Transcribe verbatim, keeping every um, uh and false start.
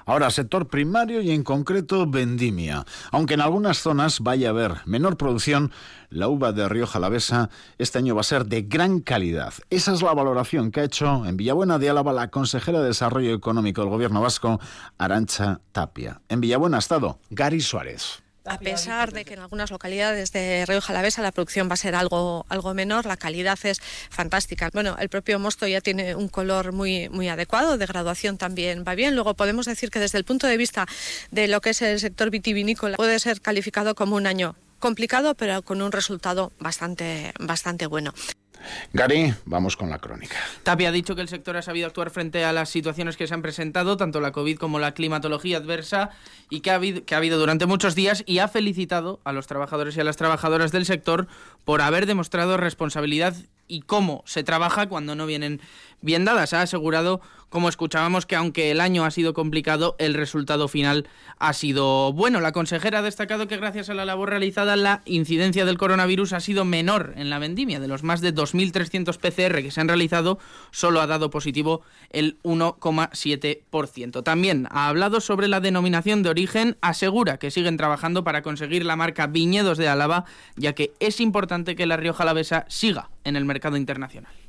Ahora, sector primario y en concreto vendimia. Aunque en algunas zonas vaya a haber menor producción, la uva de Rioja Alavesa este año va a ser de gran calidad. Esa es la valoración que ha hecho en Villabuena de Álava la consejera de Desarrollo Económico del Gobierno vasco, Arantxa Tapia. En Villabuena ha estado Gary Suárez. A pesar de que en algunas localidades de Rioja Alavesa la producción va a ser algo, algo menor, la calidad es fantástica. Bueno, el propio mosto ya tiene un color muy, muy adecuado, de graduación también va bien. Luego podemos decir que desde el punto de vista de lo que es el sector vitivinícola puede ser calificado como un año complicado, pero con un resultado bastante, bastante bueno. Gary, vamos con la crónica. Tapia ha dicho que el sector ha sabido actuar frente a las situaciones que se han presentado, tanto la COVID como la climatología adversa, y que ha habido, que ha habido durante muchos días, y ha felicitado a los trabajadores y a las trabajadoras del sector por haber demostrado responsabilidad y cómo se trabaja cuando no vienen bien dadas. Ha asegurado, como escuchábamos, que aunque el año ha sido complicado, el resultado final ha sido bueno. La consejera ha destacado que gracias a la labor realizada la incidencia del coronavirus ha sido menor en la vendimia. De los más de dos mil trescientos P C R que se han realizado, solo ha dado positivo el uno coma siete por ciento. También ha hablado sobre la denominación de origen. Asegura que siguen trabajando para conseguir la marca Viñedos de Álava, ya que es importante que la Rioja Alavesa siga en el mercado internacional.